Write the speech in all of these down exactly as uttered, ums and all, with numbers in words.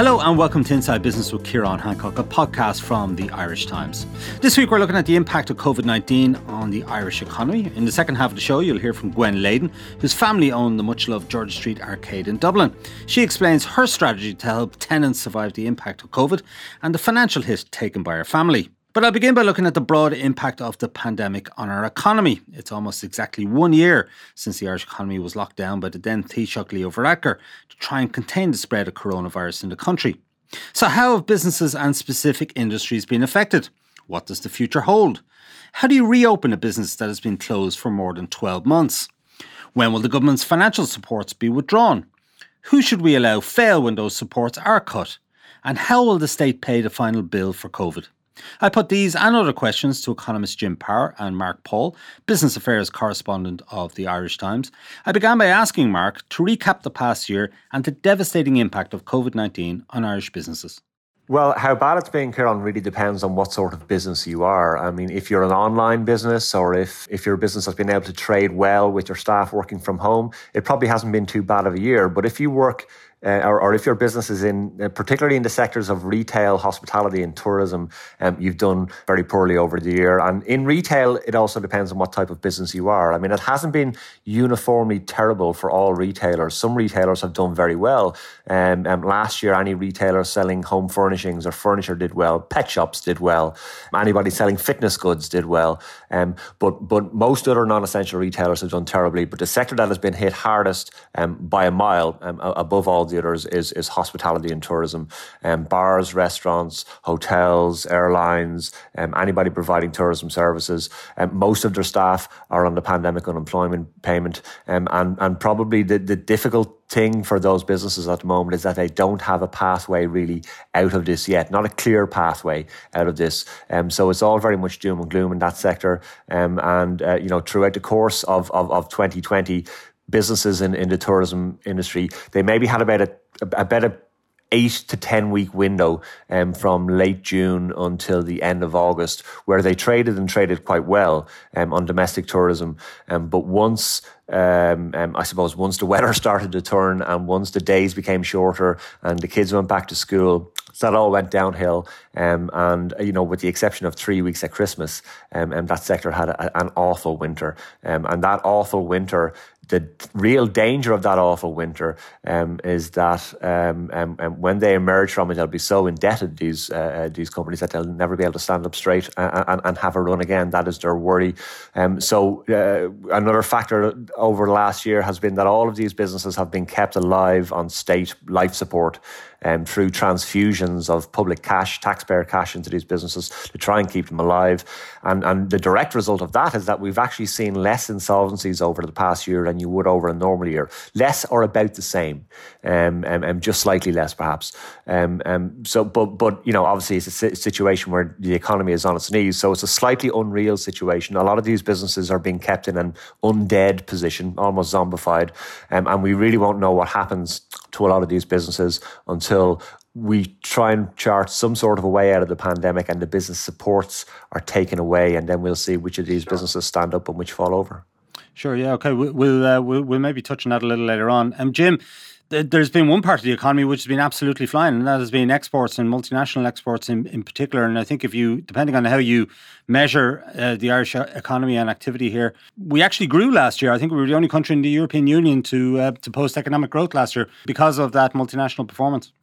Hello and welcome to Inside Business with Ciarán Hancock, a podcast from the Irish Times. This week we're looking at the impact of covid nineteen on the Irish economy. In the second half of the show you'll hear from Gwen Layden, whose family own the much-loved George's Street Arcade in Dublin. She explains her strategy to help tenants survive the impact of COVID and the financial hit taken by her family. But I'll begin by looking at the broad impact of the pandemic on our economy. It's almost exactly one year since the Irish economy was locked down by the then Taoiseach Leo Varadkar to try and contain the spread of coronavirus in the country. So how have businesses and specific industries been affected? What does the future hold? How do you reopen a business that has been closed for more than twelve months? When will the government's financial supports be withdrawn? Who should we allow fail when those supports are cut? And how will the state pay the final bill for COVID? I put these and other questions to economists Jim Power and Mark Paul, business affairs correspondent of the Irish Times. I began by asking Mark to recap the past year and the devastating impact of covid nineteen on Irish businesses. Well, how bad it's been, Ciarán, really depends on what sort of business you are. I mean, if you're an online business or if, if you're a business that's been able to trade well with your staff working from home, it probably hasn't been too bad of a year. But if you work Uh, or, or if your business is in, uh, particularly in the sectors of retail, hospitality and tourism, um, you've done very poorly over the year. And in retail, it also depends on what type of business you are. I mean, it hasn't been uniformly terrible for all retailers. Some retailers have done very well. Um, um, last year, any retailer selling home furnishings or furniture did well. Pet shops did well. Anybody selling fitness goods did well. Um, but, but most other non-essential retailers have done terribly. But the sector that has been hit hardest um, by a mile um, above all the others is, is hospitality and tourism. Um, bars, restaurants, hotels, airlines, um, anybody providing tourism services. Um, most of their staff are on the pandemic unemployment payment. Um, and, and probably the, the difficult thing for those businesses at the moment is that they don't have a pathway really out of this yet, not a clear pathway out of this. Um, so it's all very much doom and gloom in that sector. Um, and, uh, you know, throughout the course of, of, of twenty twenty, businesses in, in the tourism industry, they maybe had about a, about a eight to ten week window um, from late June until the end of August, where they traded and traded quite well um, on domestic tourism. Um, but once, um, um, I suppose, once the weather started to turn and once the days became shorter and the kids went back to school, so that all went downhill. Um, and, you know, with the exception of three weeks at Christmas, um, and that sector had a, an awful winter. Um, and that awful winter, the real danger of that awful winter um, is that um, um, um, when they emerge from it, they'll be so indebted, these uh, these companies, that they'll never be able to stand up straight and, and, and have a run again. That is their worry. Um, so uh, another factor over the last year has been that all of these businesses have been kept alive on state life support um, through transfusions of public cash, taxpayer cash into these businesses to try and keep them alive. And, and the direct result of that is that we've actually seen less insolvencies over the past year than you would over a normal year. Less or about the same, um, um, um, just slightly less perhaps. Um, um, so, but, but you know, obviously it's a situation where the economy is on its knees. So it's a slightly unreal situation. A lot of these businesses are being kept in an undead position, almost zombified. Um, and we really won't know what happens to a lot of these businesses until we try and chart some sort of a way out of the pandemic and the business supports are taken away, and then we'll see which of these businesses stand up and which fall over. Sure, yeah, okay. We'll uh, we'll, we'll maybe touch on that a little later on. Um, Jim, th- there's been one part of the economy which has been absolutely flying, and that has been exports and multinational exports in, in particular. And I think if you, depending on how you measure uh, the Irish economy and activity here, we actually grew last year. I think we were the only country in the European Union to uh, to post economic growth last year because of that multinational performance.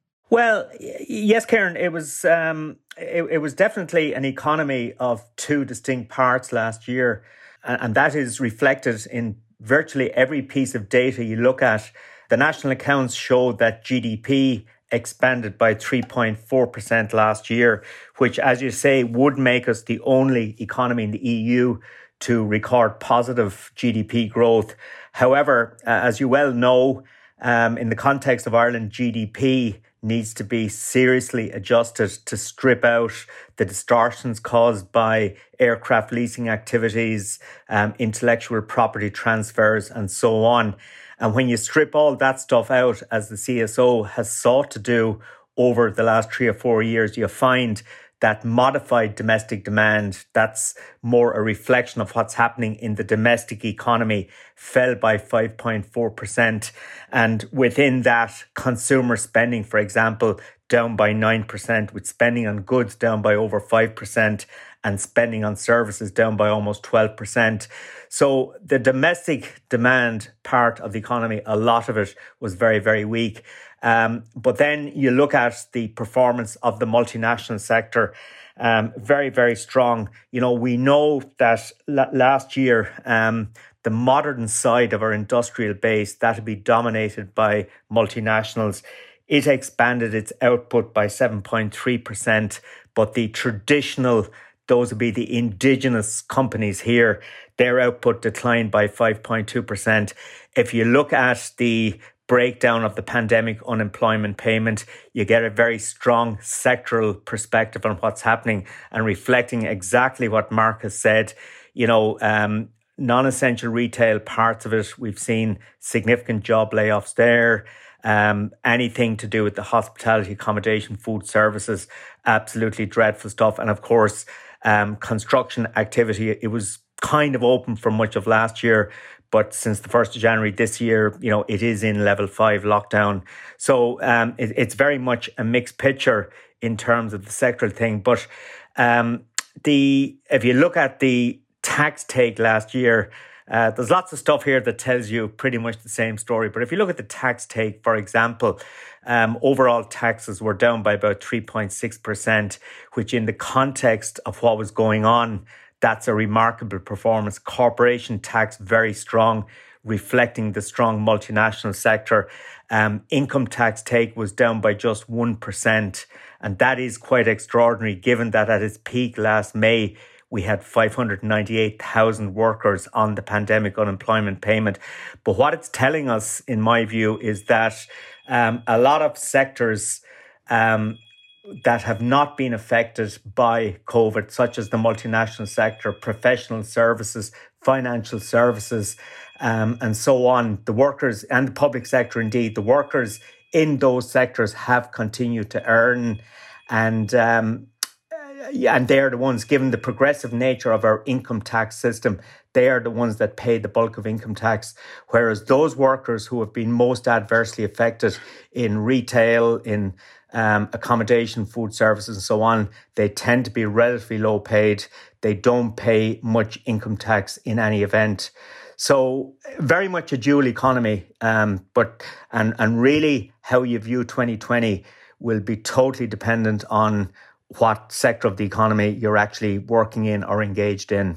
Well, yes, Ciarán, it was um, it, it was definitely an economy of two distinct parts last year. And that is reflected in virtually every piece of data you look at. The national accounts showed that G D P expanded by three point four percent last year, which, as you say, would make us the only economy in the E U to record positive G D P growth. However, uh, as you well know, um, in the context of Ireland, G D P needs to be seriously adjusted to strip out the distortions caused by aircraft leasing activities, um, intellectual property transfers, and so on. And when you strip all that stuff out, as the C S O has sought to do over the last three or four years, you find that modified domestic demand, that's more a reflection of what's happening in the domestic economy, fell by five point four percent. And within that, consumer spending, for example, down by nine percent, with spending on goods down by over five percent and spending on services down by almost twelve percent. So the domestic demand part of the economy, a lot of it was very, very weak. Um, but then you look at the performance of the multinational sector, um, very, very strong. You know, we know that l- last year, um, the modern side of our industrial base, that would be dominated by multinationals. It expanded its output by seven point three percent, but the traditional, those would be the indigenous companies here, their output declined by five point two percent. If you look at the breakdown of the pandemic unemployment payment, you get a very strong sectoral perspective on what's happening and reflecting exactly what Mark has said. You know, um, non-essential retail parts of it, we've seen significant job layoffs there. Um, anything to do with the hospitality, accommodation, food services, absolutely dreadful stuff. And of course, um, construction activity, it was kind of open for much of last year, but since the first of January this year, you know, it is in level five lockdown. So um, it, it's very much a mixed picture in terms of the sectoral thing. But um, the if you look at the tax take last year, uh, there's lots of stuff here that tells you pretty much the same story. But if you look at the tax take, for example, um, overall taxes were down by about three point six percent, which in the context of what was going on, that's a remarkable performance. Corporation tax, very strong, reflecting the strong multinational sector. Um, income tax take was down by just one percent. And that is quite extraordinary, given that at its peak last May, we had five hundred ninety-eight thousand workers on the pandemic unemployment payment. But what it's telling us, in my view, is that um, a lot of sectors um, that have not been affected by COVID, such as the multinational sector, professional services, financial services, um, and so on. The workers and the public sector, indeed, the workers in those sectors have continued to earn. And um, yeah, and they're the ones, given the progressive nature of our income tax system, they are the ones that pay the bulk of income tax. Whereas those workers who have been most adversely affected in retail, in Um, accommodation, food services and so on, they tend to be relatively low paid. They don't pay much income tax in any event. So very much a dual economy, um, but and and really how you view twenty twenty will be totally dependent on what sector of the economy you're actually working in or engaged in.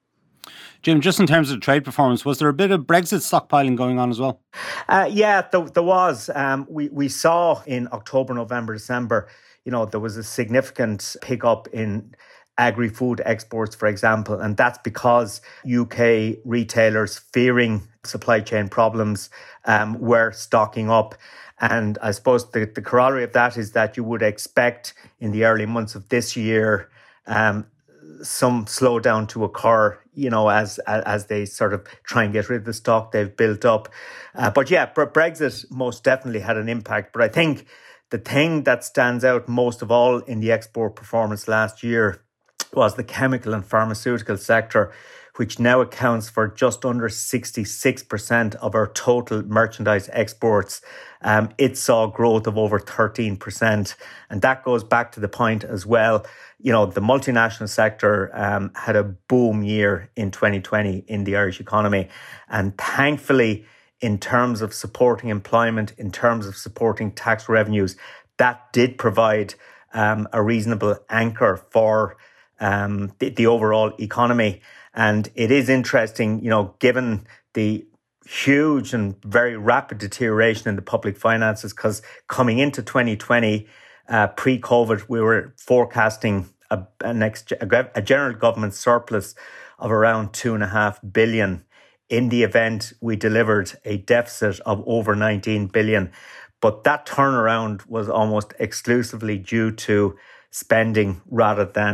Jim, just in terms of trade performance, was there a bit of Brexit stockpiling going on as well? Uh, yeah, there, there was. Um, we, we saw in October, November, December, you know, there was a significant pickup in agri-food exports, for example, and that's because U K retailers, fearing supply chain problems, um, were stocking up. And I suppose the, the corollary of that is that you would expect in the early months of this year um, some slowdown to occur, you know, as as they sort of try and get rid of the stock they've built up. Uh, but yeah, Brexit most definitely had an impact. But I think the thing that stands out most of all in the export performance last year was the chemical and pharmaceutical sector, which now accounts for just under sixty-six percent of our total merchandise exports. Um, it saw growth of over thirteen percent. And that goes back to the point as well. You know, the multinational sector um, had a boom year in twenty twenty in the Irish economy. And thankfully, in terms of supporting employment, in terms of supporting tax revenues, that did provide um, a reasonable anchor for um, the, the overall economy. And it is interesting, you know, given the huge and very rapid deterioration in the public finances, because coming into twenty twenty, uh, pre-COVID, we were forecasting a, a, next, a, a general government surplus of around two and a half billion. In the event, we delivered a deficit of over nineteen billion. But that turnaround was almost exclusively due to spending rather than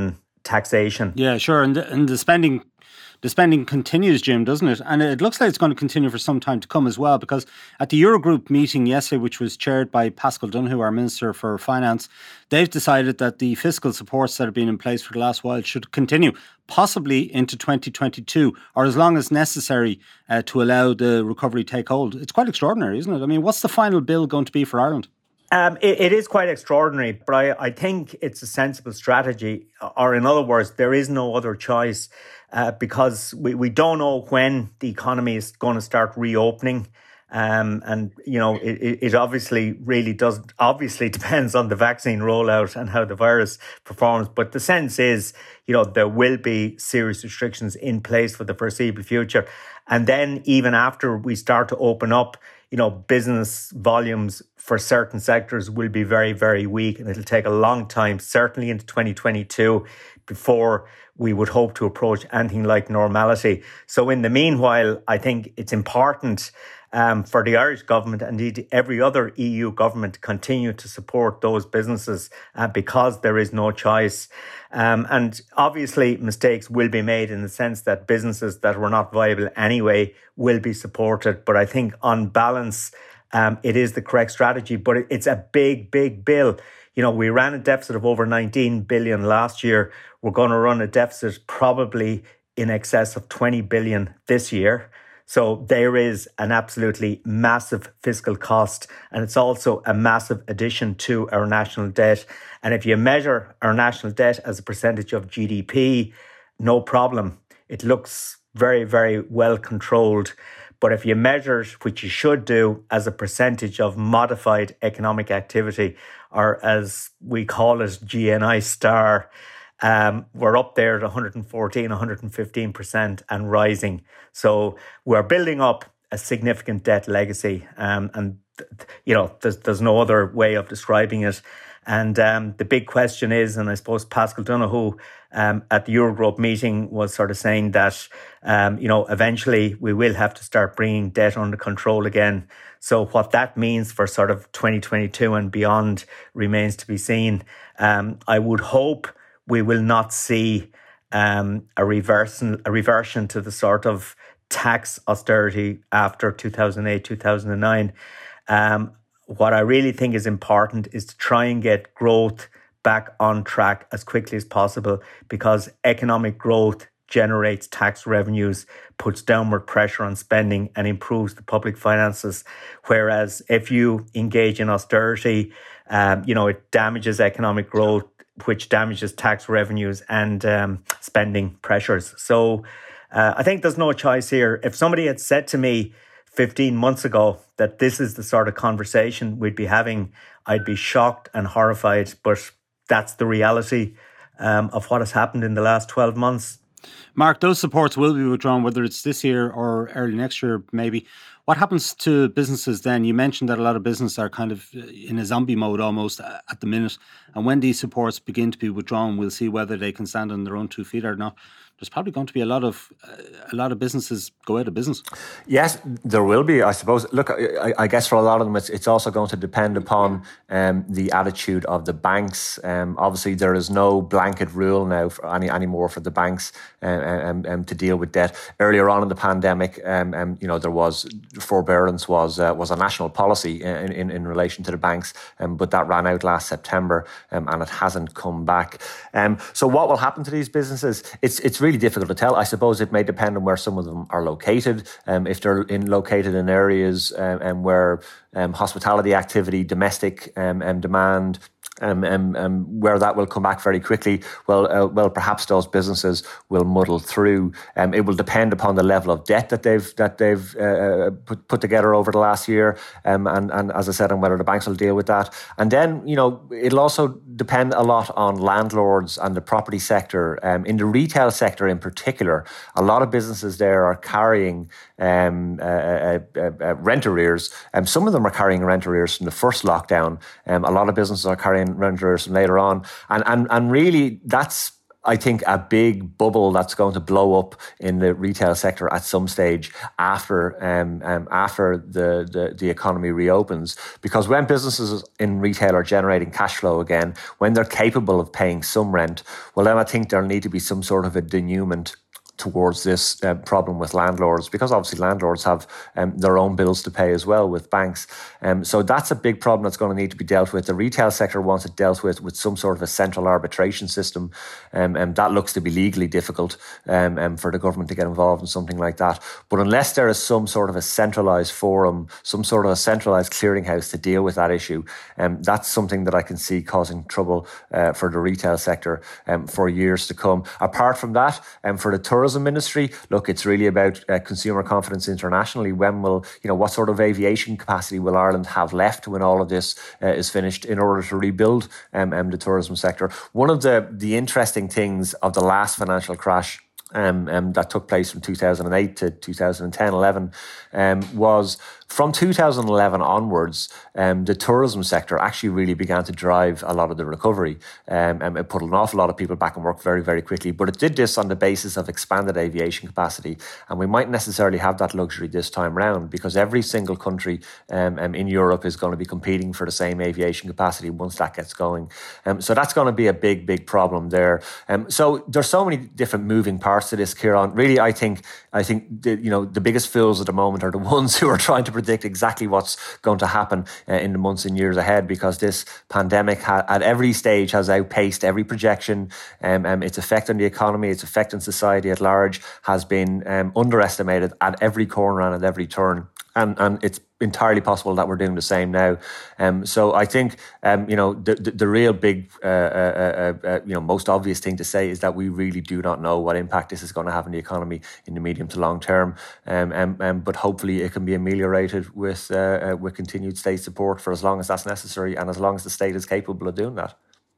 taxation. Yeah, sure. And the, and the spending the spending continues, Jim, doesn't it? And it looks like it's going to continue for some time to come as well, because at the Eurogroup meeting yesterday, which was chaired by Paschal Donohoe, our Minister for Finance, they've decided that the fiscal supports that have been in place for the last while should continue, possibly into twenty twenty-two, or as long as necessary uh, to allow the recovery to take hold. It's quite extraordinary, isn't it? I mean, what's the final bill going to be for Ireland? Um, it, it is quite extraordinary, but I, I think it's a sensible strategy, or in other words, there is no other choice uh, because we, we don't know when the economy is going to start reopening. Um, and, you know, it, it obviously really does, obviously depends on the vaccine rollout and how the virus performs. But the sense is, you know, there will be serious restrictions in place for the foreseeable future. And then even after we start to open up, you know, business volumes for certain sectors will be very, very weak. And it'll take a long time, certainly into twenty twenty-two, before we would hope to approach anything like normality. So in the meanwhile, I think it's important um, for the Irish government and indeed every other E U government to continue to support those businesses uh, because there is no choice. Um, and obviously mistakes will be made in the sense that businesses that were not viable anyway will be supported. But I think on balance, um, it is the correct strategy, but it, it's a big, big bill. You know, we ran a deficit of over nineteen billion last year. We're going to run a deficit probably in excess of twenty billion this year. So there is an absolutely massive fiscal cost, and it's also a massive addition to our national debt. And if you measure our national debt as a percentage of G D P, no problem. It looks very, very well controlled. But if you measure it, which you should do, as a percentage of modified economic activity, or as we call it, G N I star, um, we're up there at one hundred fourteen, one hundred fifteen percent and rising. So we're building up a significant debt legacy. Um, and, you know, there's, there's no other way of describing it. And um, the big question is, and I suppose Paschal Donohoe um, at the Eurogroup meeting was sort of saying that, um, you know, eventually we will have to start bringing debt under control again. So what that means for sort of twenty twenty-two and beyond remains to be seen. Um, I would hope we will not see um, a reversion, a reversion to the sort of tax austerity after two thousand eight, two thousand nine. Um, What I really think is important is to try and get growth back on track as quickly as possible, because economic growth generates tax revenues, puts downward pressure on spending and improves the public finances. Whereas if you engage in austerity, um, you know, it damages economic growth, which damages tax revenues and um, spending pressures. So uh, I think there's no choice here. If somebody had said to me fifteen months ago that this is the sort of conversation we'd be having, I'd be shocked and horrified. But that's the reality um, of what has happened in the last twelve months. Mark, those supports will be withdrawn, whether it's this year or early next year, maybe. What happens to businesses then? You mentioned that a lot of businesses are kind of in a zombie mode almost at the minute. And when these supports begin to be withdrawn, we'll see whether they can stand on their own two feet or not. There's probably going to be a lot of uh, a lot of businesses go out of business. Yes, there will be, I suppose. Look, I, I guess for a lot of them, it's, it's also going to depend upon um, the attitude of the banks. Um, obviously, there is no blanket rule now for any anymore for the banks um, um, um, to deal with debt. Earlier on in the pandemic, um, um, you know, there was forbearance was uh, was a national policy in, in, in relation to the banks, um, but that ran out last September um, and it hasn't come back. Um, so what will happen to these businesses? It's it's really difficult to tell. I suppose it may depend on where some of them are located. Um, if they're in located in areas um, and where um, hospitality activity, domestic um, and demand, Um, um, um, where that will come back very quickly, well, uh, well, perhaps those businesses will muddle through. Um, it will depend upon the level of debt that they've that they've uh, put, put together over the last year, um, and and as I said, on whether the banks will deal with that. And then, you know, it'll also depend a lot on landlords and the property sector. Um, in the retail sector, in particular, a lot of businesses there are carrying um, uh, uh, uh, rent arrears. Um, some of them are carrying rent arrears from the first lockdown. Um, a lot of businesses are carrying rent arrears from later on, and and and really that's I think a big bubble that's going to blow up in the retail sector at some stage after um, um, after the, the, the economy reopens. Because when businesses in retail are generating cash flow again, when they're capable of paying some rent, well, then I think there'll need to be some sort of a denouement towards this uh, problem with landlords, because obviously landlords have um, their own bills to pay as well with banks. Um, so that's a big problem that's going to need to be dealt with. The retail sector wants it dealt with with some sort of a central arbitration system, um, and that looks to be legally difficult um, um, for the government to get involved in something like that. But unless there is some sort of a centralised forum, some sort of a centralised clearinghouse to deal with that issue, um, that's something that I can see causing trouble uh, for the retail sector um, for years to come. Apart from that, um, for the tourism industry, look, it's really about uh, consumer confidence internationally. When will, you know, what sort of aviation capacity will Ireland have left when all of this uh, is finished in order to rebuild um, um, the tourism sector? One of the, the interesting things of the last financial crash um, um, that took place from two thousand eight to two thousand ten eleven um, was from two thousand eleven onwards, um, the tourism sector actually really began to drive a lot of the recovery. Um, and it put an awful lot of people back in work very, very quickly. But it did this on the basis of expanded aviation capacity. And we mightn't necessarily have that luxury this time round, because every single country um, um, in Europe is going to be competing for the same aviation capacity once that gets going. Um, so that's going to be a big, big problem there. Um, so there's so many different moving parts to this, Ciarán. Really, I think I think the, you know the biggest fools at the moment are the ones who are trying to predict exactly what's going to happen uh, in the months and years ahead, because this pandemic ha- at every stage has outpaced every projection. Um, um, its effect on the economy, its effect on society at large has been um, underestimated at every corner and at every turn. And, and it's entirely possible that we're doing the same now. Um, so I think, um, you know, the, the, the real big, uh, uh, uh, uh, you know, most obvious thing to say is that we really do not know what impact this is going to have on the economy in the medium to long term. Um, um, um, but hopefully it can be ameliorated with, uh, uh, with continued state support for as long as that's necessary and as long as the state is capable of doing that.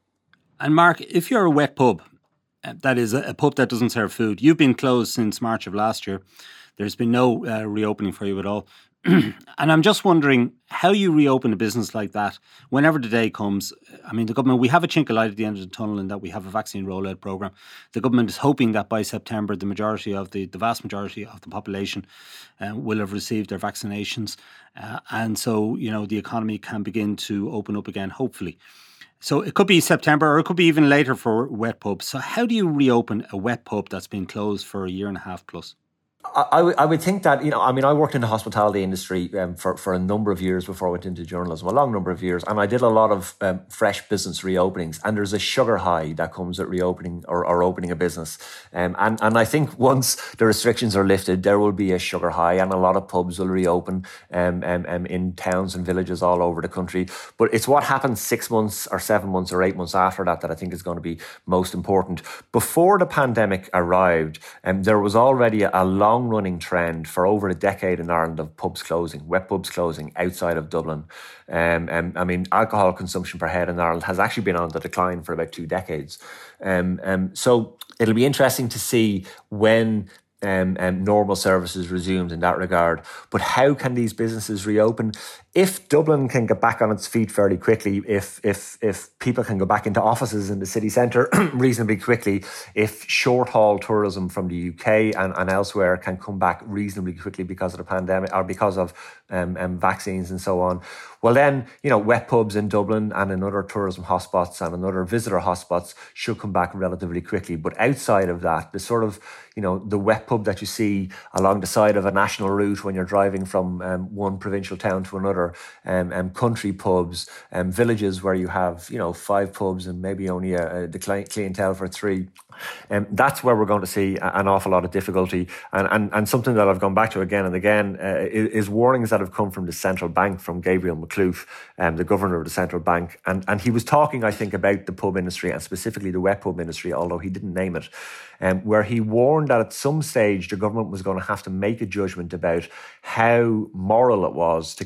And Mark, if you're a wet pub, that is a pub that doesn't serve food, you've been closed since March of last year. There's been no uh, reopening for you at all. And I'm just wondering how you reopen a business like that whenever the day comes. I mean, the government, we have a chink of light at the end of the tunnel in that we have a vaccine rollout programme. The government is hoping that by September, the majority of the, the vast majority of the population uh, will have received their vaccinations. Uh, and so, you know, the economy can begin to open up again, hopefully. So it could be September or it could be even later for wet pubs. So how do you reopen a wet pub that's been closed for a year and a half plus? I, I, w- I would think that, you know, I mean, I worked in the hospitality industry um, for, for a number of years before I went into journalism, a long number of years. And I did a lot of um, fresh business reopenings. And there's a sugar high that comes at reopening or, or opening a business. Um, and, and I think once the restrictions are lifted, there will be a sugar high and a lot of pubs will reopen um, um, um, in towns and villages all over the country. But it's what happens six months or seven months or eight months after that that I think is going to be most important. Before the pandemic arrived, um, there was already a, a long long-running trend for over a decade in Ireland of pubs closing, wet pubs closing outside of Dublin. Um, and I mean, alcohol consumption per head in Ireland has actually been on the decline for about two decades. Um, um, so it'll be interesting to see when um, um, normal services resumed in that regard. But how can these businesses reopen? If Dublin can get back on its feet fairly quickly, if if if people can go back into offices in the city centre reasonably quickly, if short-haul tourism from the U K and, and elsewhere can come back reasonably quickly because of the pandemic or because of um, um, vaccines and so on, well then, you know, wet pubs in Dublin and in other tourism hotspots and in other visitor hotspots should come back relatively quickly. But outside of that, the sort of, you know, the wet pub that you see along the side of a national route when you're driving from um, one provincial town to another, Um, um, country pubs, um, villages where you have, you know, five pubs and maybe only a, a, the clientele for three. Um, that's where we're going to see an awful lot of difficulty. And, and, and something that I've gone back to again and again uh, is, is warnings that have come from the central bank, from Gabriel Makhlouf, um, the governor of the central bank. And, and he was talking, I think, about the pub industry and specifically the wet pub industry, although he didn't name it, um, where he warned that at some stage the government was going to have to make a judgment about how moral it was to keep throwing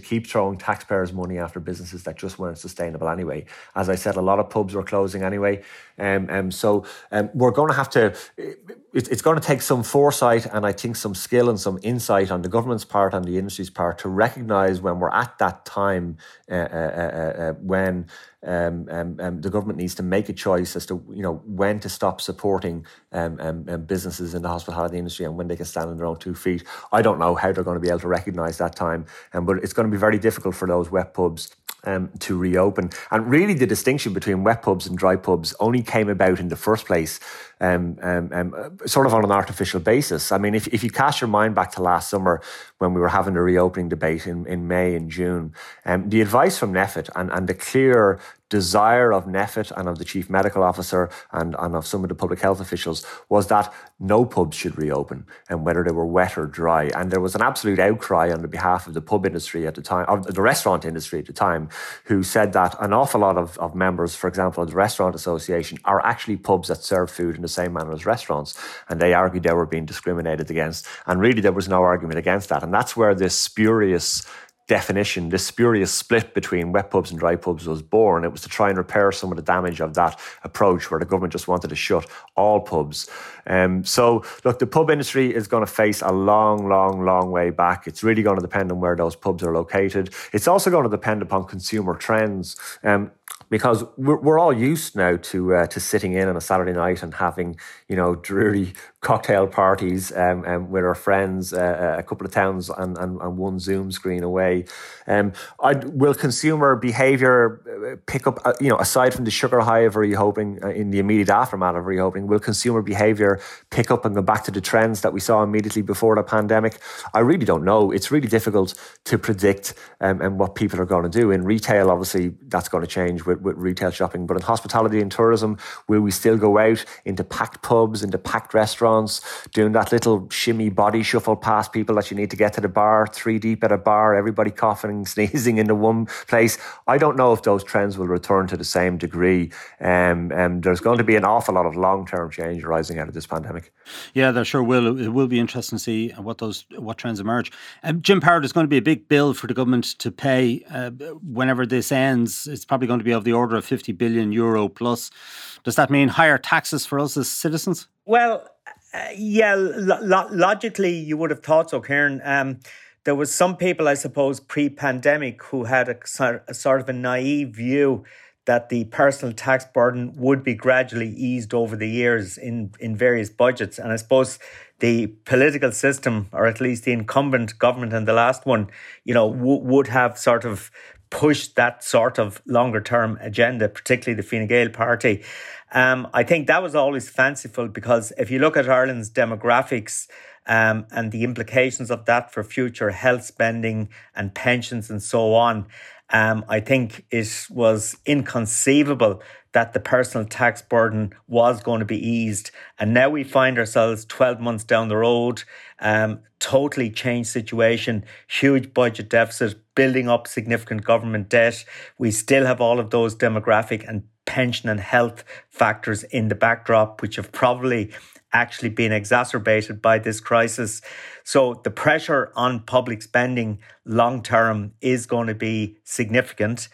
throwing taxpayers' money after businesses that just weren't sustainable anyway. As I said, a lot of pubs were closing anyway. Um, um, so um, we're going to have to, it, it's going to take some foresight and I think some skill and some insight on the government's part and the industry's part to recognise when we're at that time uh, uh, uh, when Um, um, um, the government needs to make a choice as to, you know, when to stop supporting um, um, um, businesses in the hospitality industry and when they can stand on their own two feet. I don't know how they're going to be able to recognise that time, um, but it's going to be very difficult for those wet pubs um, to reopen. And really the distinction between wet pubs and dry pubs only came about in the first place um, um, um, sort of on an artificial basis. I mean, if, if you cast your mind back to last summer when we were having the reopening debate in, in May and June, um, the advice from NPHET and, and the clear desire of NPHET and of the Chief Medical Officer and, and of some of the public health officials was that no pubs should reopen, and whether they were wet or dry. And there was an absolute outcry on the behalf of the pub industry at the time, of the restaurant industry at the time, who said that an awful lot of, of members, for example, of the Restaurant Association, are actually pubs that serve food in the same manner as restaurants. And they argued they were being discriminated against. And really there was no argument against that. And that's where this spurious definition, this spurious split between wet pubs and dry pubs was born. It was to try and repair some of the damage of that approach where the government just wanted to shut all pubs. Um, so, look, the pub industry is going to face a long, long, long way back. It's really going to depend on where those pubs are located. It's also going to depend upon consumer trends. Um, Because we're, we're all used now to uh, to sitting in on a Saturday night and having, you know, dreary cocktail parties um, um, with our friends, uh, a couple of towns and, and, and one Zoom screen away. Um, I'd, will consumer behaviour pick up, uh, you know, aside from the sugar high of reopening, uh, in the immediate aftermath of reopening, will consumer behaviour pick up and go back to the trends that we saw immediately before the pandemic? I really don't know. It's really difficult to predict um, and what people are going to do. In retail, obviously, that's going to change with, with retail shopping. But in hospitality and tourism, will we still go out into packed pubs, into packed restaurants, doing that little shimmy body shuffle past people that you need to get to the bar, three deep at a bar, everybody coughing and sneezing into one place? I don't know if those trends will return to the same degree. Um, and there's going to be an awful lot of long-term change arising out of this pandemic. Yeah, there sure will. It will be interesting to see what those what trends emerge. Um, Jim Parrott, there's going to be a big bill for the government to pay uh, whenever this ends. It's probably going to be of the order of fifty billion euro plus. Does that mean higher taxes for us as citizens? Well, uh, yeah, lo- logically you would have thought so, Kieran. Um, there was some people, I suppose, pre-pandemic who had a, a sort of a naive view that the personal tax burden would be gradually eased over the years in, in various budgets. And I suppose the political system, or at least the incumbent government and the last one, you know, w- would have sort of pushed that sort of longer term agenda, particularly the Fine Gael party. Um, I think that was always fanciful, because if you look at Ireland's demographics um, and the implications of that for future health spending and pensions and so on, um, I think it was inconceivable that the personal tax burden was going to be eased. And now we find ourselves twelve months down the road, um, totally changed situation, huge budget deficit, building up significant government debt. We still have all of those demographic and pension and health factors in the backdrop, which have probably actually been exacerbated by this crisis. So the pressure on public spending long term is going to be significant.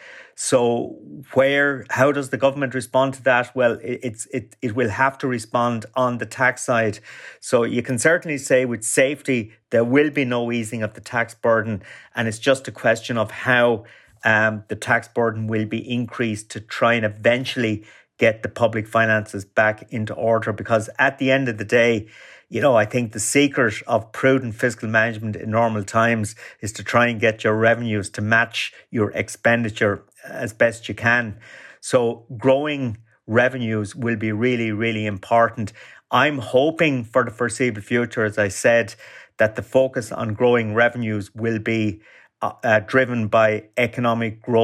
So where, how does the government respond to that? Well, it, it's it it will have to respond on the tax side. So you can certainly say with safety there will be no easing of the tax burden, and it's just a question of how um, the tax burden will be increased to try and eventually get the public finances back into order. Because at the end of the day, you know, I think the secret of prudent fiscal management in normal times is to try and get your revenues to match your expenditure as best you can. So growing revenues will be really, really important. I'm hoping for the foreseeable future, as I said, that the focus on growing revenues will be uh, uh, driven by economic growth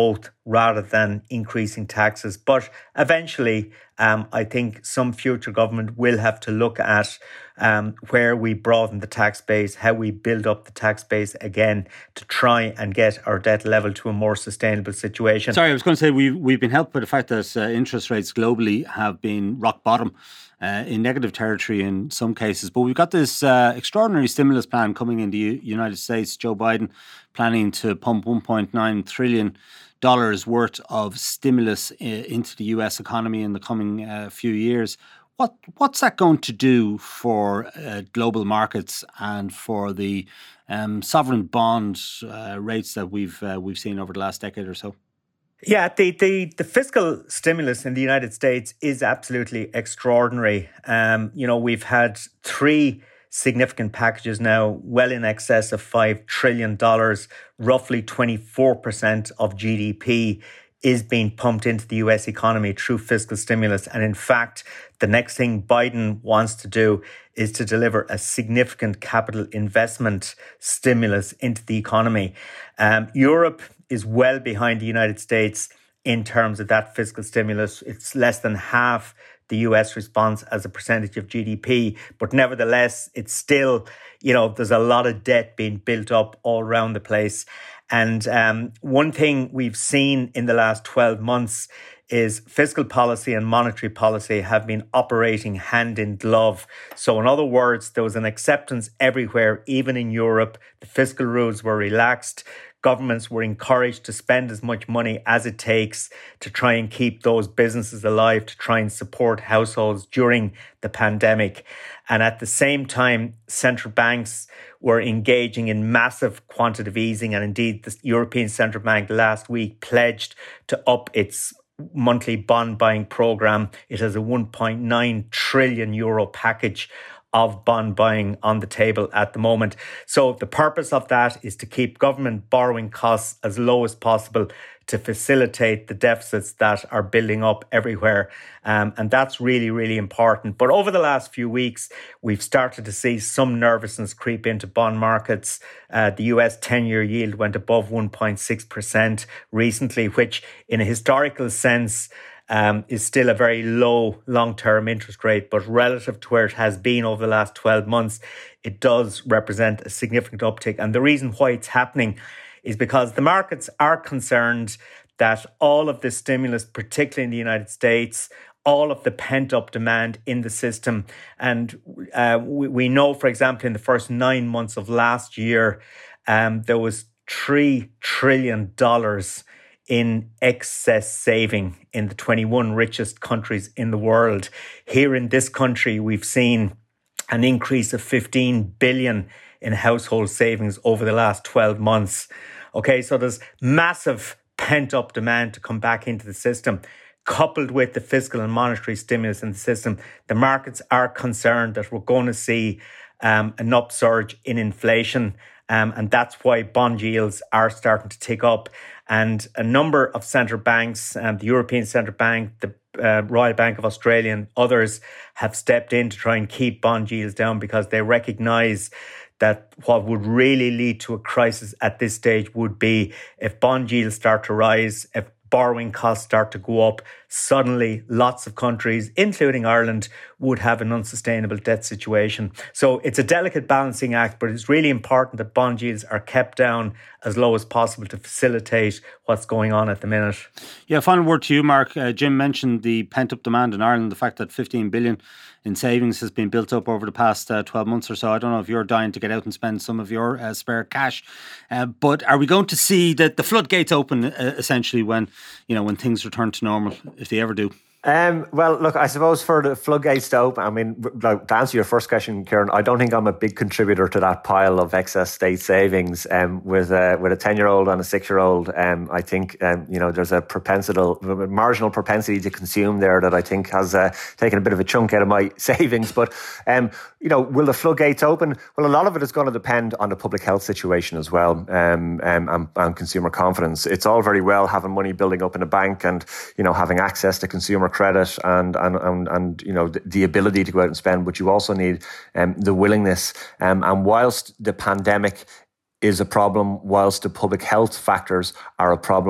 rather than increasing taxes. But eventually, um, I think some future government will have to look at um, where we broaden the tax base, how we build up the tax base again to try and get our debt level to a more sustainable situation. Sorry, I was going to say we've, we've been helped by the fact that uh, interest rates globally have been rock bottom. Uh, in negative territory in some cases. But we've got this uh, extraordinary stimulus plan coming in the U- United States. Joe Biden planning to pump one point nine trillion dollars worth of stimulus I- into the U S economy in the coming uh, few years. What What's that going to do for uh, global markets and for the um, sovereign bond uh, rates that we've uh, we've seen over the last decade or so? Yeah, the, the, the fiscal stimulus in the United States is absolutely extraordinary. Um, you know, we've had three significant packages now, well in excess of five trillion dollars, roughly twenty-four percent of G D P is being pumped into the U S economy through fiscal stimulus. And in fact, the next thing Biden wants to do is to deliver a significant capital investment stimulus into the economy. Um, Europe is well behind the United States in terms of that fiscal stimulus. It's less than half the U S response as a percentage of G D P. But nevertheless, it's still, you know, there's a lot of debt being built up all around the place. And um, one thing we've seen in the last twelve months is fiscal policy and monetary policy have been operating hand in glove. So in other words, there was an acceptance everywhere, even in Europe. The fiscal rules were relaxed. Governments were encouraged to spend as much money as it takes to try and keep those businesses alive, to try and support households during the pandemic. And at the same time, central banks were engaging in massive quantitative easing. And indeed, the European Central Bank last week pledged to up its monthly bond buying program. It has a one point nine trillion euro package of bond buying on the table at the moment. So the purpose of that is to keep government borrowing costs as low as possible to facilitate the deficits that are building up everywhere. Um, and that's really, really important. But over the last few weeks, we've started to see some nervousness creep into bond markets. Uh, the U S ten-year yield went above one point six percent recently, which in a historical sense Um, is still a very low long-term interest rate, but relative to where it has been over the last twelve months, it does represent a significant uptick. And the reason why it's happening is because the markets are concerned that all of this stimulus, particularly in the United States, all of the pent-up demand in the system. And uh, we, we know, for example, in the first nine months of last year, um, there was three trillion dollars in excess saving in the twenty-one richest countries in the world. Here in this country, we've seen an increase of fifteen billion in household savings over the last twelve months. Okay, so there's massive pent-up demand to come back into the system. Coupled with the fiscal and monetary stimulus in the system, the markets are concerned that we're going to see um, an upsurge in inflation. Um, and that's why bond yields are starting to tick up. And a number of central banks, um, the European Central Bank, the uh, Royal Bank of Australia and others have stepped in to try and keep bond yields down because they recognise that what would really lead to a crisis at this stage would be if bond yields start to rise, if borrowing costs start to go up, suddenly lots of countries, including Ireland, would have an unsustainable debt situation. So it's a delicate balancing act, but it's really important that bond yields are kept down as low as possible to facilitate what's going on at the minute. Yeah, final word to you, Mark. Uh, Jim mentioned the pent-up demand in Ireland, the fact that fifteen billion in savings has been built up over the past uh, twelve months or so. I don't know if you're dying to get out and spend some of your uh, spare cash, uh, but are we going to see that the floodgates open uh, essentially when, you know, when things return to normal, if they ever do? Um, well, look, I suppose for the floodgates to open, I mean, like, to answer your first question, Kieran, I don't think I'm a big contributor to that pile of excess state savings. Um, with a with a ten-year-old and a six-year-old, um, I think um, you know there's a propensity, marginal propensity to consume there that I think has uh, taken a bit of a chunk out of my savings. But um, you know, will the floodgates open? Well, a lot of it is going to depend on the public health situation as well, um, um, and, and consumer confidence. It's all very well having money building up in a bank and you know having access to consumer credit and and and, and you know the, the ability to go out and spend, but you also need um, the willingness. Um, and whilst the pandemic is a problem, whilst the public health factors are a problem,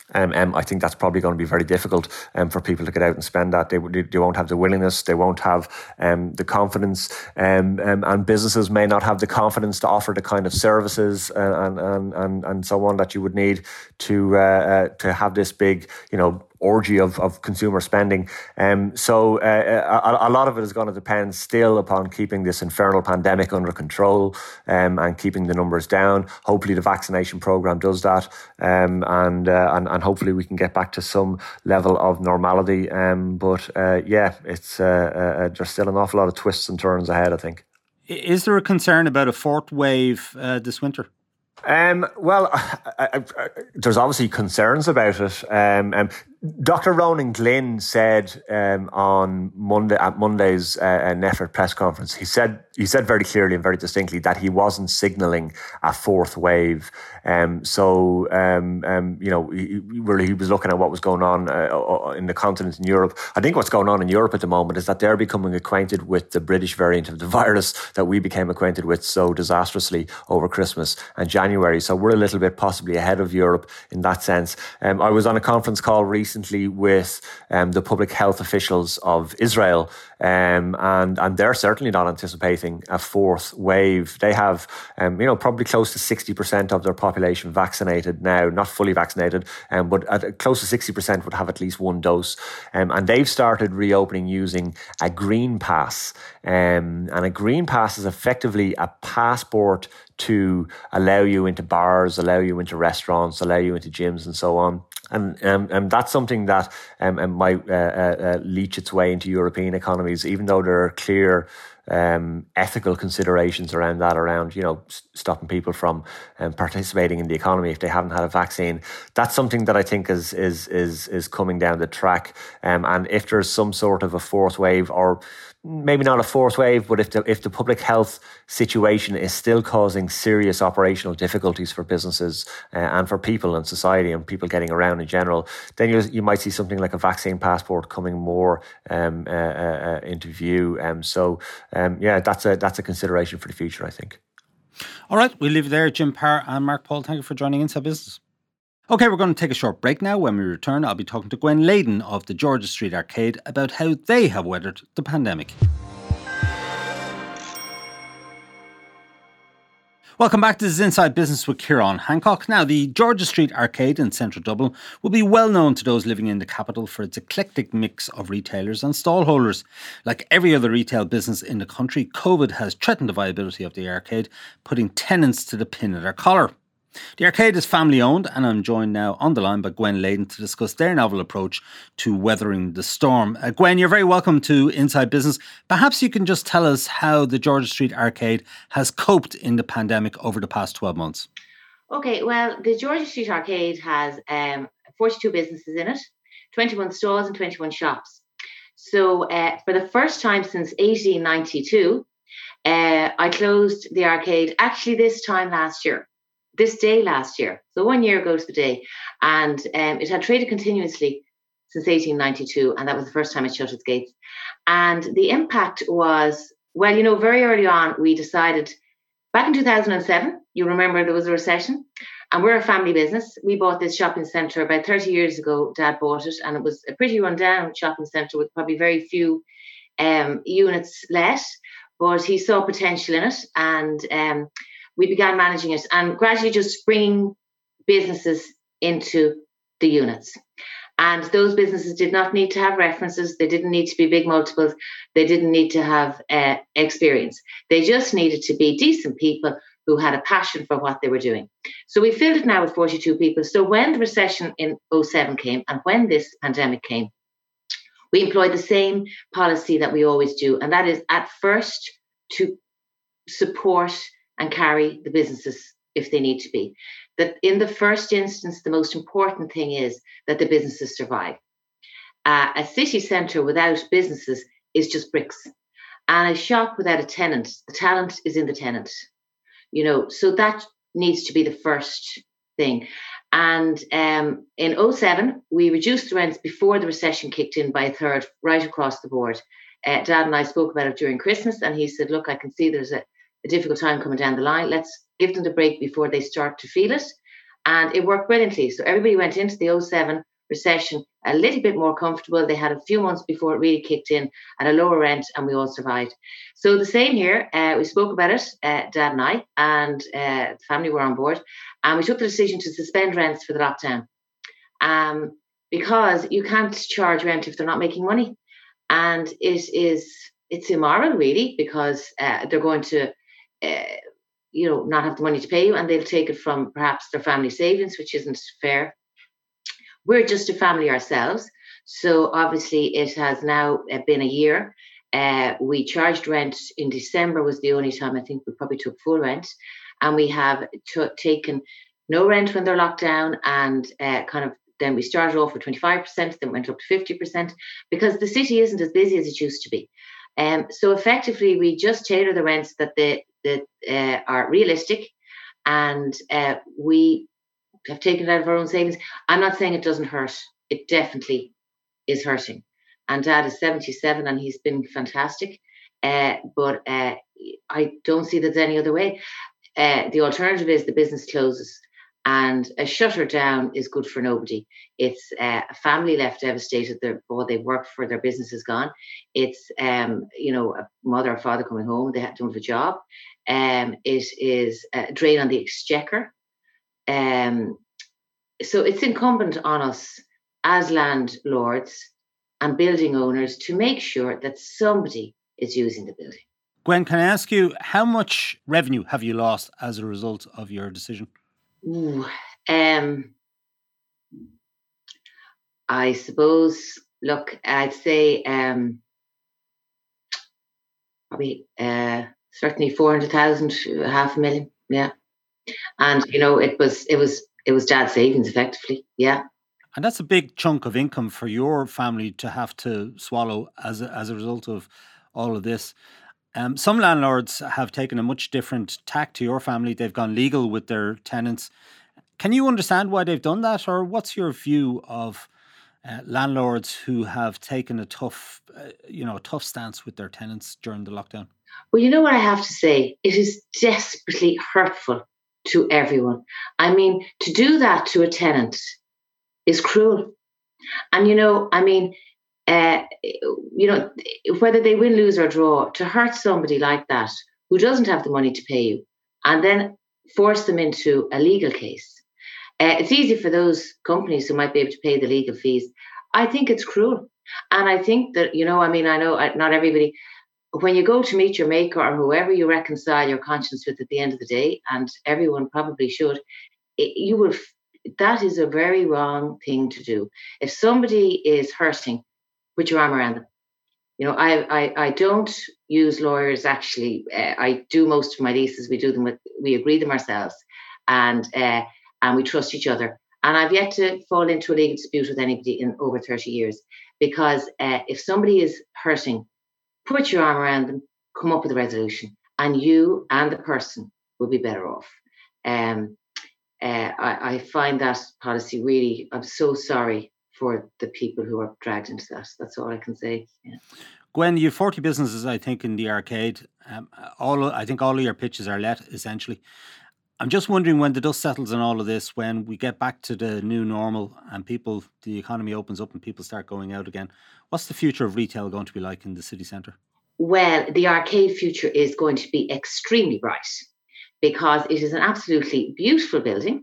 Um, um, I think that's probably going to be very difficult um, for people to get out and spend that. They, they won't have the willingness, they won't have um, the confidence, um, um, and businesses may not have the confidence to offer the kind of services and and and, and so on that you would need to uh, uh, to have this big, you know, orgy of, of consumer spending. Um, so uh, a, a lot of it is going to depend still upon keeping this infernal pandemic under control um, and keeping the numbers down. Hopefully the vaccination program does that, um, and, uh, and and hopefully we can get back to some level of normality. Um, but uh, yeah, it's uh, uh, there's still an awful lot of twists and turns ahead, I think. Is there a concern about a fourth wave uh, this winter? Um, well, I, I, I, there's obviously concerns about it. Um, um, Doctor Ronan Glynn said um, on Monday at Monday's uh, N E F R press conference, he said he said very clearly and very distinctly that he wasn't signalling a fourth wave. Um, so um, um, you know, he, really he was looking at what was going on uh, in the continent in Europe. I think what's going on in Europe at the moment is that they're becoming acquainted with the British variant of the virus that we became acquainted with so disastrously over Christmas and January. So we're a little bit possibly ahead of Europe in that sense. Um, I was on a conference call recently. recently with um, the public health officials of Israel, um, and and they're certainly not anticipating a fourth wave. They have, um, you know, probably close to sixty percent of their population vaccinated now, not fully vaccinated, um, but at close to sixty percent would have at least one dose. Um, and they've started reopening using a green pass. Um, and a green pass is effectively a passport to allow you into bars, allow you into restaurants, allow you into gyms and so on. And um, and that's something that um, might uh, uh, leach its way into European economies, even though there are clear um, ethical considerations around that, around, you know, stopping people from um, participating in the economy if they haven't had a vaccine. That's something that I think is is is is coming down the track. Um, and if there's some sort of a fourth wave, or maybe not a fourth wave, but if the if the public health situation is still causing serious operational difficulties for businesses uh, and for people and society and people getting around in general, then you you might see something like a vaccine passport coming more um, uh, uh, into view. Um, so um, yeah, that's a that's a consideration for the future, I think. All right, we'll leave it there. Jim Parr and Mark Paul, thank you for joining Inside Business. Okay, we're going to take a short break now. When we return, I'll be talking to Gwen Leyden of the George's Street Arcade about how they have weathered the pandemic. Welcome back. This is Inside Business with Ciarán Hancock. Now, the George's Street Arcade in central Dublin will be well known to those living in the capital for its eclectic mix of retailers and stallholders. Like every other retail business in the country, COVID has threatened the viability of the arcade, putting tenants to the pin of their collar. The arcade is family owned, and I'm joined now on the line by Gwen Leyden to discuss their novel approach to weathering the storm. Uh, Gwen, you're very welcome to Inside Business. Perhaps you can just tell us how the George's Street Arcade has coped in the pandemic over the past twelve months. Okay, well, the George's Street Arcade has um, forty-two businesses in it, twenty-one stalls and twenty-one shops. So uh, for the first time since eighteen ninety-two, uh, I closed the arcade actually this time last year. This day last year, so one year ago to the day, and um, it had traded continuously since eighteen ninety-two, and that was the first time it shut its gates. And the impact was, well, you know, very early on, we decided, back in two thousand seven, you remember there was a recession, and we're a family business. We bought this shopping centre about thirty years ago. Dad bought it, and it was a pretty run-down shopping centre with probably very few um, units let, but he saw potential in it, and um, we began managing it and gradually just bringing businesses into the units. And those businesses did not need to have references. They didn't need to be big multiples. They didn't need to have uh, experience. They just needed to be decent people who had a passion for what they were doing. So we filled it now with forty-two people. So when the recession in oh seven came and when this pandemic came, we employed the same policy that we always do. And that is at first to support and carry the businesses if they need to be. That in the first instance, the most important thing is that the businesses survive. Uh, a city centre without businesses is just bricks. And a shop without a tenant, the talent is in the tenant. You know, so that needs to be the first thing. And um, in oh seven, we reduced the rents before the recession kicked in by a third, right across the board. Uh, Dad and I spoke about it during Christmas, and he said, look, I can see there's a a difficult time coming down the line. Let's give them the break before they start to feel it. And it worked brilliantly. So everybody went into the oh seven recession a little bit more comfortable. They had a few months before it really kicked in at a lower rent, and we all survived. So the same here. Uh, we spoke about it, uh, Dad and I, and uh, the family were on board. And we took the decision to suspend rents for the lockdown. Um, because you can't charge rent if they're not making money. And it is, it's immoral, really, because uh, they're going to, uh, you know, not have the money to pay you, and they'll take it from perhaps their family savings, which isn't fair. We're just a family ourselves. So obviously it has now been a year. Uh, we charged rent in December was the only time I think we probably took full rent. And we have t- taken no rent when they're locked down, and uh, kind of then we started off with twenty-five percent, then went up to fifty percent, because the city isn't as busy as it used to be. Um, so effectively, we just tailor the rents that they, that uh, are realistic, and uh, we have taken it out of our own savings. I'm not saying it doesn't hurt. It definitely is hurting. And Dad is seventy-seven, and he's been fantastic. Uh, but uh, I don't see there's any other way. Uh, the alternative is the business closes. And a shutter down is good for nobody. It's uh, a family left devastated. Their, or they've worked for, their business is gone. It's, um, you know, a mother or father coming home. They don't have a job. Um, it is a drain on the exchequer. Um, so it's incumbent on us as landlords and building owners to make sure that somebody is using the building. Gwen, can I ask you, how much revenue have you lost as a result of your decision? Ooh, um, I suppose, look, I'd say um, probably uh, certainly four hundred thousand, half a million, yeah. And you know, it was it was it was Dad's savings, effectively, yeah. And that's a big chunk of income for your family to have to swallow as a, as a result of all of this. Um, some landlords have taken a much different tack to your family. They've gone legal with their tenants. Can you understand why they've done that, or what's your view of uh, landlords who have taken a tough, uh, you know, a tough stance with their tenants during the lockdown? Well, you know what I have to say? It is desperately hurtful to everyone. I mean, to do that to a tenant is cruel. And, you know, I mean, uh, you know, whether they win, lose or draw, to hurt somebody like that who doesn't have the money to pay you and then force them into a legal case. Uh, it's easy for those companies who might be able to pay the legal fees. I think it's cruel. And I think that, you know, I mean, I know not everybody, when you go to meet your maker or whoever you reconcile your conscience with at the end of the day, and everyone probably should, it, you will, that is a very wrong thing to do. If somebody is hurting, put your arm around them. You know, I I, I don't use lawyers, actually. Uh, I do most of my leases. We do them with, we agree them ourselves. And, uh, and we trust each other. And I've yet to fall into a legal dispute with anybody in over thirty years, because uh, if somebody is hurting, put your arm around them, come up with a resolution, and you and the person will be better off. Um, uh, I, I find that policy really, I'm so sorry for the people who are dragged into that. That's all I can say. Yeah. Gwen, you have forty businesses, I think, in the arcade. Um, all I think all of your pitches are let, essentially. I'm just wondering, when the dust settles on all of this, when we get back to the new normal and people, the economy opens up and people start going out again, what's the future of retail going to be like in the city centre? Well, the arcade future is going to be extremely bright, because it is an absolutely beautiful building.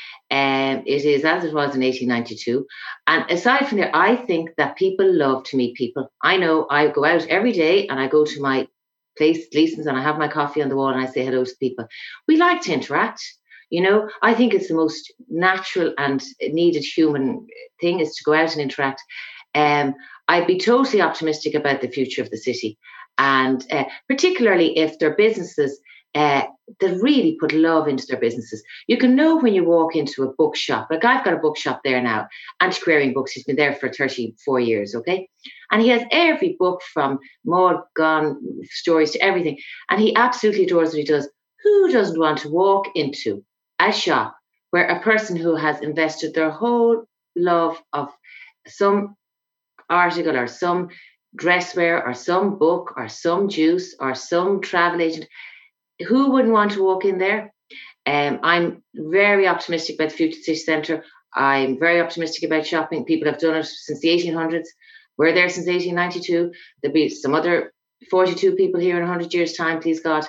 Um, it is as it was in eighteen ninety-two. And aside from there, I think that people love to meet people. I know I go out every day and I go to my place, Gleason's, and I have my coffee on the wall and I say hello to people. We like to interact. You know, I think it's the most natural and needed human thing, is to go out and interact. Um, I'd be totally optimistic about the future of the city. And uh, particularly if their businesses uh, that really put love into their businesses. You can know when you walk into a bookshop. Like, I've got a bookshop there now, Antiquarian Books. He's been there for thirty-four years, okay? And he has every book from Maud Gonne stories to everything. And he absolutely adores what he does. Who doesn't want to walk into a shop where a person who has invested their whole love of some article or some dresswear or some book or some juice or some travel agent, who wouldn't want to walk in there? Um, I'm very optimistic about the future city centre. I'm very optimistic about shopping. People have done it since the eighteen hundreds. We're there since eighteen ninety-two. There'll be some other forty-two people here in one hundred years' time, please God.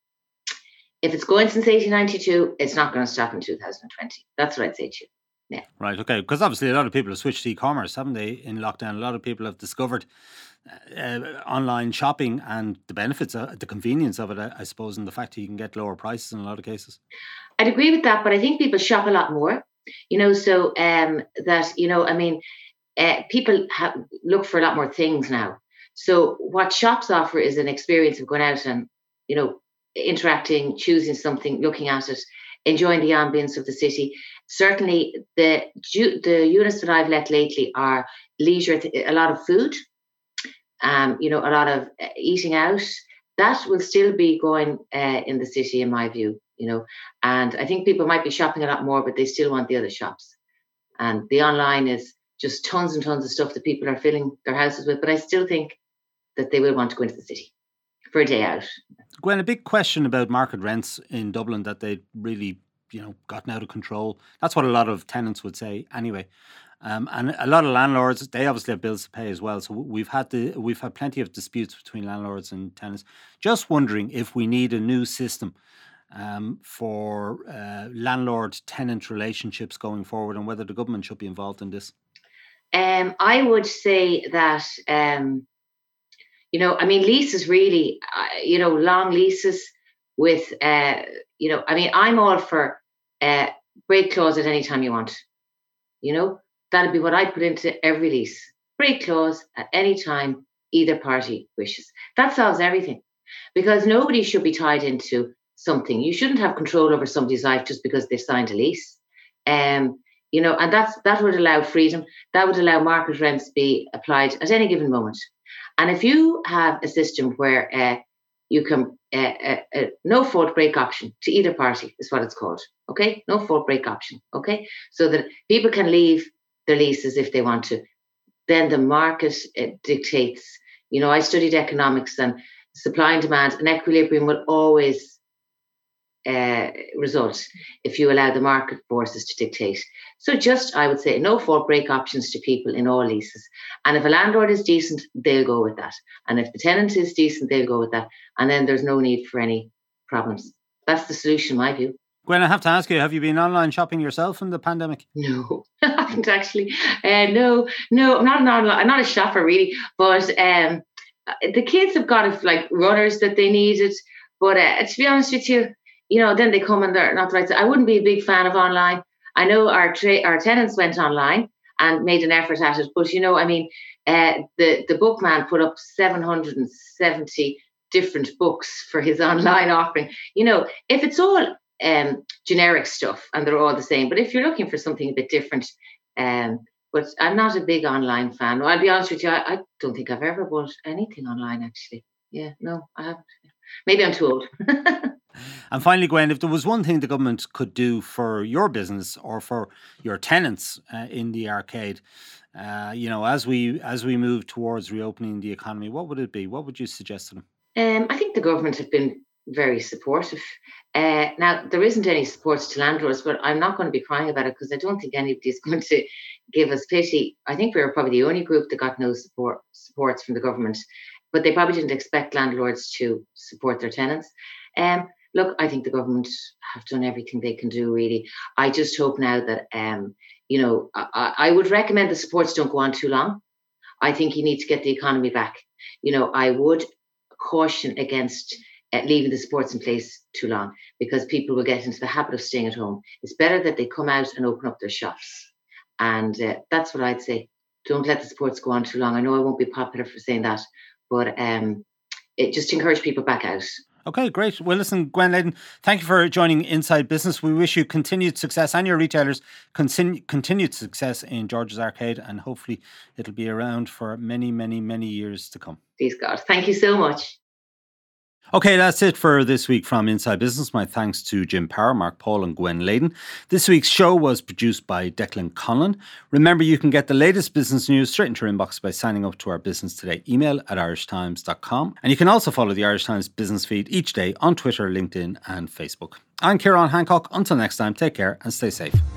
If it's going since eighteen ninety-two, it's not going to stop in two thousand twenty. That's what I'd say to you. Yeah. Right, okay. Because obviously a lot of people have switched to e-commerce, haven't they, in lockdown? A lot of people have discovered uh, online shopping and the benefits, uh, the convenience of it, I, I suppose, and the fact that you can get lower prices in a lot of cases. I'd agree with that, but I think people shop a lot more, you know, so um, that, you know, I mean, uh, people have, look for a lot more things now. So what shops offer is an experience of going out and, you know, interacting, choosing something, looking at it, enjoying the ambience of the city. Certainly, the the units that I've let lately are leisure, a lot of food, um, you know, a lot of eating out. That will still be going uh, in the city, in my view, you know. And I think people might be shopping a lot more, but they still want the other shops. And the online is just tons and tons of stuff that people are filling their houses with. But I still think that they will want to go into the city for a day out. Gwen, a big question about market rents in Dublin, that they really, you know, gotten out of control. That's what a lot of tenants would say anyway. Um, and a lot of landlords, they obviously have bills to pay as well. So we've had the we've had plenty of disputes between landlords and tenants. Just wondering if we need a new system um, for uh, landlord-tenant relationships going forward, and whether the government should be involved in this. Um, I would say that, um, you know, I mean, leases really, uh, you know, long leases with, uh, you know, I mean, I'm all for uh, break clause at any time you want, you know. That'd be what I put into every lease. Break clause at any time either party wishes. That solves everything, because nobody should be tied into something. You shouldn't have control over somebody's life just because they've signed a lease. Um, you know, and that's that would allow freedom. That would allow market rents to be applied at any given moment. And if you have a system where uh, you can uh, uh, uh, no fault break option to either party is what it's called. Okay, no fault break option. Okay, so that people can leave their leases if they want to. Then the market uh, dictates. You know, I studied economics, and supply and demand, an equilibrium will always uh, result if you allow the market forces to dictate. So just, I would say, no fault break options to people in all leases. And if a landlord is decent, they'll go with that. And if the tenant is decent, they'll go with that. And then there's no need for any problems. That's the solution, in my view. Gwen, I have to ask you, have you been online shopping yourself in the pandemic? No, I haven't actually. Uh, no, no, I'm not an online, I'm not a shopper really, but um, the kids have got like runners that they needed. But uh, to be honest with you, you know, then they come and they're not the right. I wouldn't be a big fan of online. I know our tra- our tenants went online and made an effort at it, but you know, I mean, uh, the the bookman put up seven hundred seventy different books for his online offering. You know, if it's all um, generic stuff and they're all the same, but if you're looking for something a bit different, um, but I'm not a big online fan. I'll be honest with you, I, I don't think I've ever bought anything online actually. Yeah, no, I haven't. Maybe I'm too old. And finally, Gwen, if there was one thing the government could do for your business or for your tenants uh, in the arcade, uh, you know, as we as we move towards reopening the economy, what would it be? What would you suggest to them? Um, I think the government have been very supportive. Uh, now, there isn't any support to landlords, but I'm not going to be crying about it because I don't think anybody's going to give us pity. I think we were probably the only group that got no support supports from the government, but they probably didn't expect landlords to support their tenants. Um, Look, I think the government have done everything they can do, really. I just hope now that, um, you know, I, I would recommend the supports don't go on too long. I think you need to get the economy back. You know, I would caution against uh, leaving the supports in place too long because people will get into the habit of staying at home. It's better that they come out and open up their shops. And uh, that's what I'd say. Don't let the supports go on too long. I know I won't be popular for saying that, but um, it just encourage people back out. Okay, great. Well, listen, Gwen Leyden, thank you for joining Inside Business. We wish you continued success and your retailers continue, continued success in George's Arcade, and hopefully it'll be around for many, many, many years to come. Please God. Thank you so much. Okay, that's it for this week from Inside Business. My thanks to Jim Power, Mark Paul and Gwen Leyden. This week's show was produced by Declan Conlon. Remember, you can get the latest business news straight into your inbox by signing up to our Business Today email at irish times dot com. And you can also follow the Irish Times business feed each day on Twitter, LinkedIn and Facebook. I'm Ciarán Hancock. Until next time, take care and stay safe.